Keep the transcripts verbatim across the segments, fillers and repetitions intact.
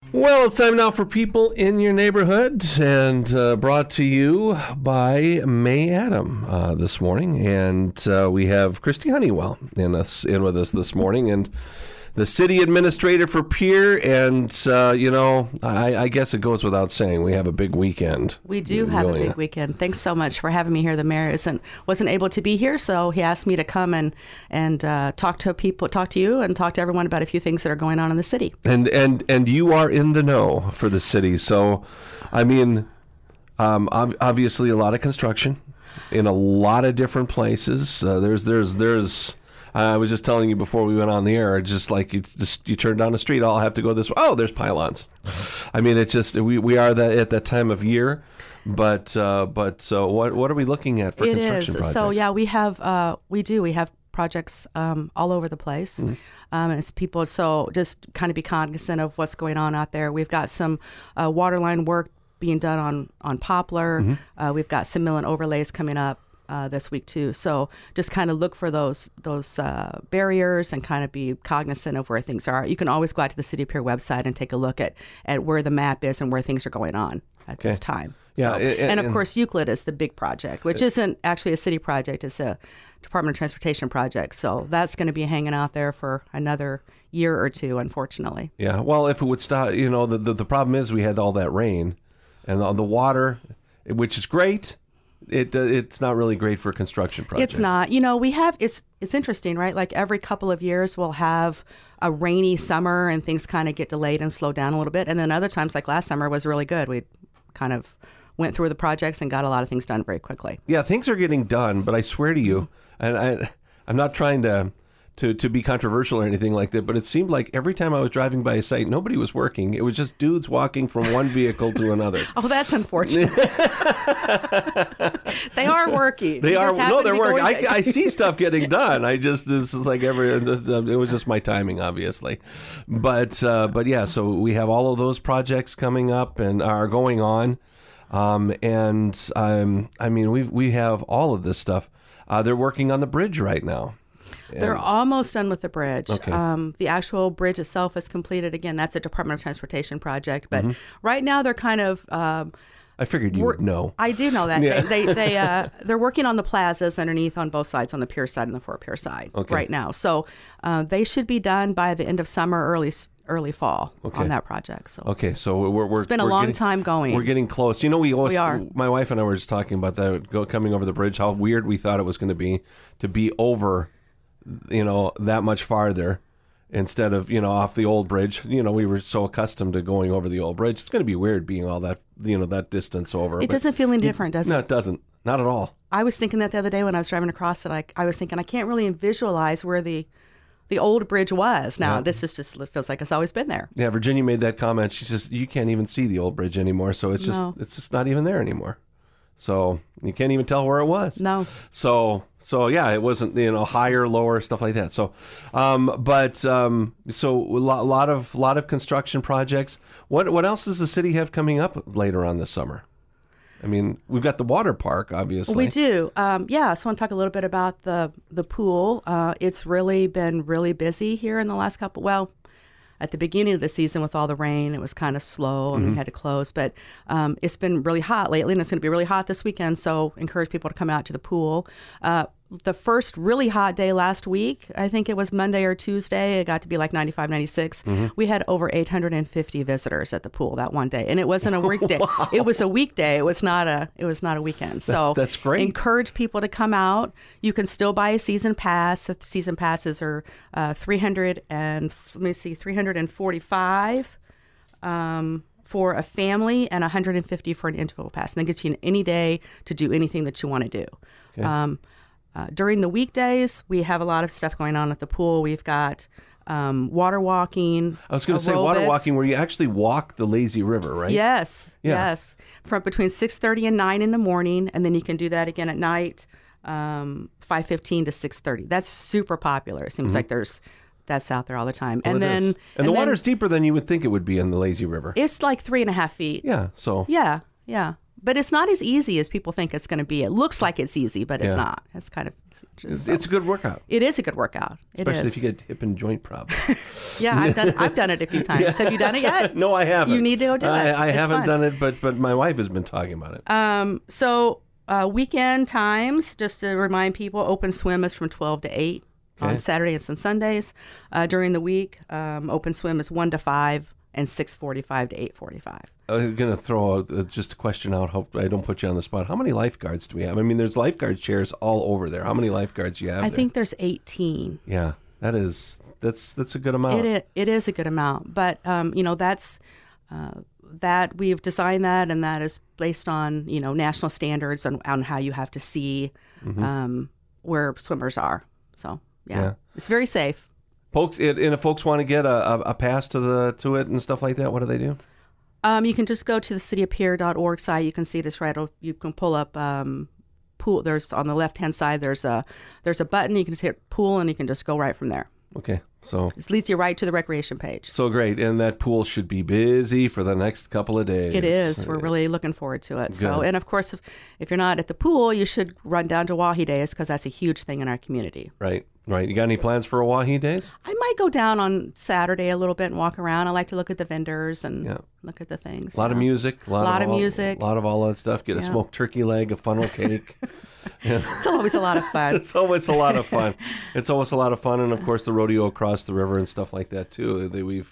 Well, it's time now for People in Your Neighborhood, and uh, brought to you by May Adam uh, this morning. And uh, we have Christy Honeywell in us in with us this morning, and the city administrator for Pierre. And, uh, you know, I, I guess it goes without saying, we have a big weekend. We do have really. a big weekend. Thanks so much for having me here. The mayor isn't wasn't able to be here, so he asked me to come and and uh, talk to people, talk to you, and talk to everyone about a few things that are going on in the city. And and and you are in the know for the city, so I mean, um, ob- obviously a lot of construction in a lot of different places. Uh, there's there's there's. I was just telling you before we went on the air, just like you just you turn down the street, I'll have to go this way. Oh, there's pylons. I mean, it's just we, we are that at that time of year, but uh, but so what what are we looking at for it construction is. projects? So yeah, we have uh, we do we have projects um, all over the place. Mm-hmm. Um, as people, so just kind of be cognizant of what's going on out there. We've got some uh, water line work being done on on Poplar. Mm-hmm. Uh, we've got some mill and overlays coming up Uh, this week too, so just kind of look for those those uh, barriers and kind of be cognizant of where things are. You can always go out to the City of Pierre website and take a look at, at where the map is and where things are going on at okay. this time. Yeah, so, it, it, and of course Euclid is the big project, which it, isn't actually a city project; it's a Department of Transportation project. So that's going to be hanging out there for another year or two, unfortunately. Yeah, well, if it would stop, you know, the the, the problem is we had all that rain and the, the water, which is great. It uh, it's not really great for construction projects. It's not. You know, we have it's it's interesting, right? Like every couple of years we'll have a rainy summer and things kind of get delayed and slow down a little bit. And then other times, like last summer, was really good. We kind of went through the projects and got a lot of things done very quickly. Yeah, things are getting done, but I swear to you, and I I'm not trying to to to be controversial or anything like that, but it seemed like every time I was driving by a site, nobody was working. It was just dudes walking from one vehicle to another. Oh, that's unfortunate. They are working. They you are. No, they're working. I, I I see stuff getting done. I just this is like every. It was just my timing, obviously, but uh, but yeah. So we have all of those projects coming up and are going on, um, and um, I mean we we have all of this stuff. Uh, they're working on the bridge right now. They're and, almost done with the bridge. Okay. Um, the actual bridge itself is completed. Again, that's a Department of Transportation project. But mm-hmm. right now they're kind of... Um, I figured you would know. I do know that. Yeah. They, they, they, uh, they're working on the plazas underneath on both sides, on the pier side and the Fort Pierre side okay. right now. So uh, they should be done by the end of summer, early early fall okay. on that project. So okay, so we're, we're it's been a we're long getting, time going. We're getting close. You know, we always, we are. My wife and I were just talking about that, go, coming over the bridge, how weird we thought it was going to be to be over, you know, that much farther instead of, you know, off the old bridge. You know, we were so accustomed to going over the old bridge. It's going to be weird being all that, you know, that distance over. It doesn't feel any different, does it? No, it doesn't. Not at all. I was thinking that the other day when I was driving across it. I, I was thinking I can't really visualize where the the old bridge was. Now, yeah. this is just, it feels like it's always been there. Yeah, Virginia made that comment. She says, you can't even see the old bridge anymore. So it's just, no. it's just not even there anymore. So you can't even tell where it was. No. So, so yeah, it wasn't, you know, higher, lower, stuff like that. So, um, but, um, so a lot, lot of, lot of construction projects. What, what else does the city have coming up later on this summer? I mean, we've got the water park, obviously. We do. Um, yeah. So I want to talk a little bit about the, the pool. Uh, it's really been really busy here in the last couple, well, at the beginning of the season with all the rain, it was kind of slow and mm-hmm. we had to close. But um, it's been really hot lately, and it's going to be really hot this weekend. So encourage people to come out to the pool. Uh, the first really hot day last week, I think it was Monday or Tuesday, it got to be like ninety-five, ninety-six. Mm-hmm. We had over eight hundred fifty visitors at the pool that one day, and it wasn't a weekday. Wow. It was a weekday. It was not a. It was not a weekend. So that's, that's great. Encourage people to come out. You can still buy a season pass. The season passes are uh, three hundred and let me see, three hundred forty-five. Um, for a family and one hundred fifty for an individual pass. And that gets you any day to do anything that you want to do. Okay. Um, uh, during the weekdays, we have a lot of stuff going on at the pool. We've got um, water walking. I was going to say water walking where you actually walk the lazy river, right? Yes, yeah. yes. From between six thirty and nine in the morning, and then you can do that again at night, um, five fifteen to six thirty. That's super popular. It seems mm-hmm. like there's... That's out there all the time. Well, and then and, and the water's deeper than you would think it would be in the lazy river. It's like three and a half feet. Yeah, so yeah, yeah. But it's not as easy as people think it's going to be. It looks like it's easy, but it's Yeah. not. It's kind of just, It's, so. it's a good workout, It is a good workout. It especially is. if you get hip and joint problems. Yeah, I've done. I've done it a few times. Have you done it yet? No, I haven't. You need to go do it. I, I It's haven't fun. done it, but but my wife has been talking about it. Um, so uh, weekend times, just to remind people, open swim is from twelve to eight Okay. on Saturdays and Sundays. Uh, during the week, um, open swim is one to five and six forty-five to eight forty-five. I'm going to throw out, uh, just a question out. Hope I don't put you on the spot. How many lifeguards do we have? I mean, there's lifeguard chairs all over there. How many lifeguards do you have I there? think there's eighteen. Yeah, that is that's that's a good amount. It is, it is a good amount, but um, you know that's uh, that we've designed that, and that is based on you know national standards on, on how you have to see um, where swimmers are. So yeah, Yeah. it's very safe. Folks, it, and if folks want to get a, a, a pass to the to it and stuff like that, what do they do? Um, you can just go to the city of pierre dot org site. You can see this right. You can pull up um, pool. There's on the left hand side. There's a there's a button. You can just hit pool, and you can just go right from there. Okay, so It leads you right to the recreation page. so great, and that pool should be busy for the next couple of days. It is. We're really looking forward to it. So, Good. and of course, if, if you're not at the pool, you should run down to Wahi Days because that's a huge thing in our community. right, right. You got any plans for Oahe Days? I might go down on Saturday a little bit and walk around. I like to look at the vendors and Yeah. look at the things. A lot of yeah. music, a lot, Lot of, of all, music. a lot of all that stuff. Get a Yeah. smoked turkey leg, a funnel cake. It's always a lot of fun. It's always a lot of fun. It's always a lot of fun, and of course the rodeo across the river and stuff like that too. That we've,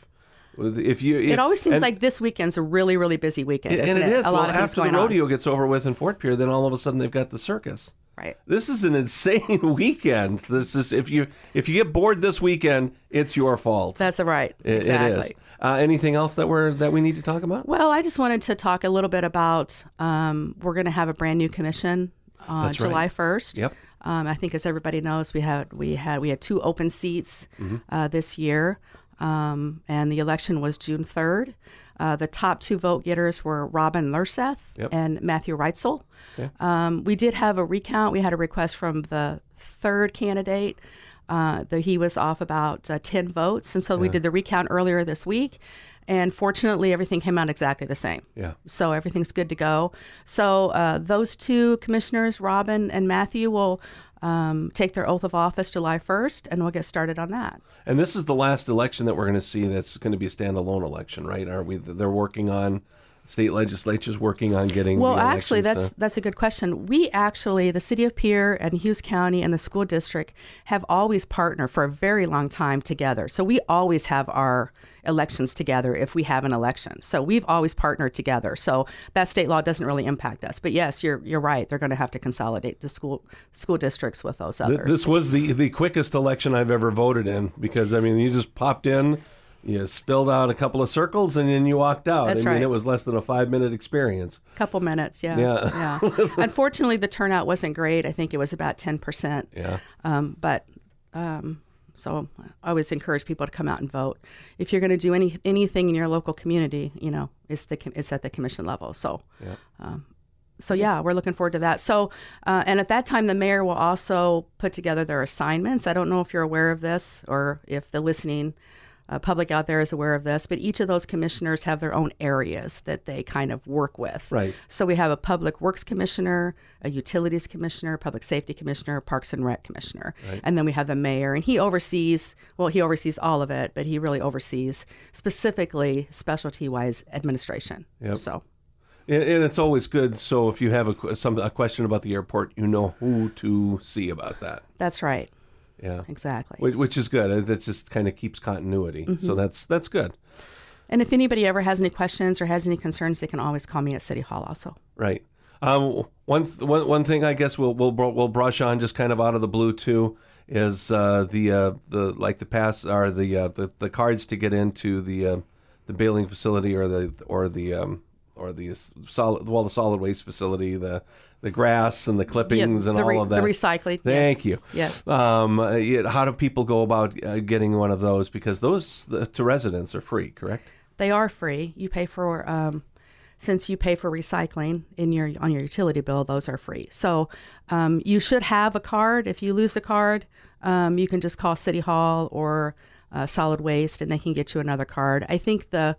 if you, if, It always seems and, like this weekend's a really, really busy weekend. and isn't it is. A lot Well, of things after the going on. rodeo gets over with in Fort Pierre, then all of a sudden they've got the circus. Right. This is an insane weekend. This is if you if you get bored this weekend, it's your fault. That's right. It- Exactly. It is. Uh, anything else that we're that we need to talk about? Well, I just wanted to talk a little bit about um, we're going to have a brand new commission on That's right. July first. Yep. Um, I think, as everybody knows, we had we had we had two open seats Mm-hmm. uh, this year, um, and the election was June third. Uh, the top two vote getters were Robin Lurseth Yep. and Matthew Reitzel. Okay. Um, we did have a recount. We had a request from the third candidate. Uh, that he was off about uh, ten votes, and so we did the recount earlier this week. And fortunately, everything came out exactly the same. Yeah. So everything's good to go. So uh, those two commissioners, Robin and Matthew, will um, take their oath of office July first, and we'll get started on that. And this is the last election that we're going to see that's going to be a standalone election, right? Are we? They're working on state legislatures working on getting. Well, the actually, elections that's that's a good question. We actually, the city of Pierre and Hughes County and the school district have always partnered for a very long time together. So we always have our elections together if we have an election. So we've always partnered together. So that state law doesn't really impact us. But yes, you're you're right. They're going to have to consolidate the school school districts with those Th- others. This was the the quickest election I've ever voted in because I mean you just popped in, you filled out a couple of circles, and then you walked out. That's I mean right. it was less than a five minute experience. Couple minutes, yeah. Yeah. yeah. Unfortunately, the turnout wasn't great. I think it was about ten percent. Yeah. Um, but um, so I always encourage people to come out and vote. If you're going to do any anything in your local community, you know, it's the com- it's at the commission level. So, Yeah. um, so yeah, we're looking forward to that. So, uh, and at that time, the mayor will also put together their assignments. I don't know if you're aware of this or if the listening uh, public out there is aware of this, but each of those commissioners have their own areas that they kind of work with. Right. So we have a public works commissioner, a utilities commissioner, public safety commissioner, parks and rec commissioner. Right. And then we have the mayor, and he oversees, well, he oversees all of it, but he really oversees specifically specialty-wise administration. Yep. So And, and it's always good. So if you have a, que- some, a question about the airport, you know who to see about that. that's right. Yeah. Exactly. Which, which is good. That just kind of keeps continuity. Mm-hmm. So that's that's good. And if anybody ever has any questions or has any concerns, they can always call me at City Hall also. Right. Um, one, th- one one thing I guess we'll we'll br- we'll brush on just kind of out of the blue too is uh, the uh, the like the pass or the uh, the the cards to get into the uh, the baling facility or the or the um, or the solid well the solid waste facility, the the grass and the clippings Yeah, and the all re- of that. The recycling. Thank yes. you. Yes. Um, uh, yeah, how do people go about uh, getting one of those? Because those the, to residents are free, correct? They are free. You pay for, um, since you pay for recycling in your on your utility bill, those are free. So um, you should have a card. If you lose a card, um, you can just call City Hall or uh, Solid Waste, and they can get you another card. I think the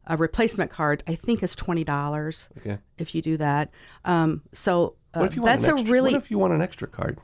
a replacement card, I think, is twenty dollars Okay. if you do that. Um, so uh, What if you want that's an a extra, really What if you want an extra card?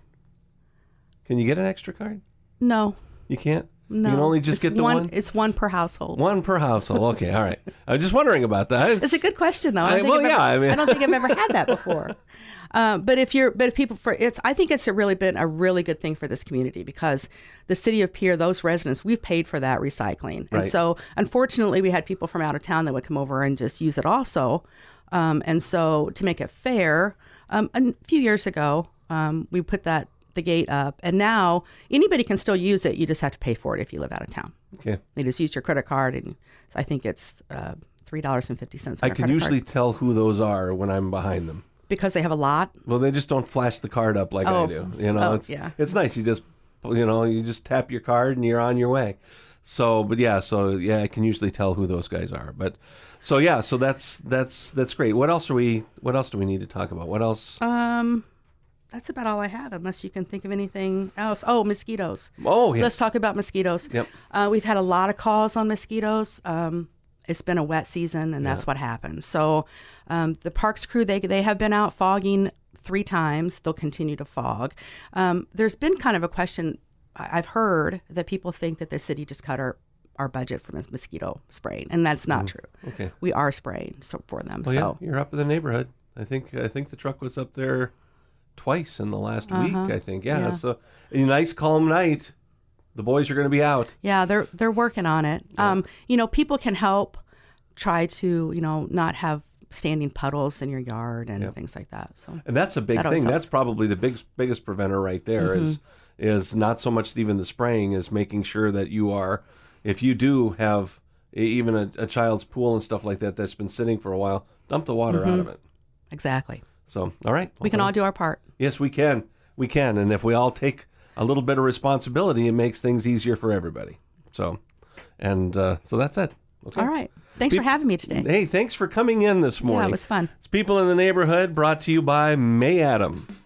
Can you get an extra card? no, You can't. no. You can only just It's get the one. It's one per household. One per household. Okay, all right. I was just wondering about that. It's a good question, though. I I- don't think well, I've yeah, ever, I mean- I don't think I've ever had that before. Uh, but if you're, but if people for it's, I think it's really been a really good thing for this community because the city of Pierre, those residents, we've paid for that recycling, and Right. so unfortunately, we had people from out of town that would come over and just use it also. Um, and so to make it fair, um, a few years ago, um, we put that the gate up, and now anybody can still use it. You just have to pay for it if you live out of town. Okay. They just use your credit card, and I think it's uh, three dollars and fifty cents. I can usually tell who those are when I'm behind them. because they have a lot. Well, they just don't flash the card up like I Oh. do. You know, Oh, it's yeah. it's nice. You just you know you just tap your card and you're on your way. So, but yeah, so yeah, I can usually tell who those guys are. But so yeah, so that's that's that's great. What else are we? What else do we need to talk about? What else? Um, that's about all I have, unless you can think of anything else. Oh, mosquitoes. Oh, yes. Let's talk about mosquitoes. Yep. Uh, we've had a lot of calls on mosquitoes. Um, it's been a wet season, and that's what happens. So um, the parks crew, they they have been out fogging three times. They'll continue to fog. Um, there's been kind of a question. I- I've heard that people think that the city just cut our, our budget for mos- mosquito spraying, and that's not true. Okay. We are spraying so, for them. Well, so yeah, you're up in the neighborhood. I think I think the truck was up there twice in the last week. I think. Yeah. Uh-huh. Yeah. So a nice calm night. The boys are going to be out. yeah, they're they're working on it. Um, you know, people can help try to you know not have standing puddles in your yard and things like that. So And that's a big That always thing. helps. That's probably the biggest biggest preventer right there. Is is not so much even the spraying, is making sure that you are, if you do have e- even a, a child's pool and stuff like that that's been sitting for a while, dump the water out of it. exactly, So, all right. we can all do our part. Yes, we can. We can. And if we all take a little bit of responsibility, it makes things easier for everybody. So, and uh, so that's it. Okay. All right. Thanks for having me today. Hey, thanks for coming in this morning. Yeah, it was fun. It's People in the Neighborhood, brought to you by May Adam.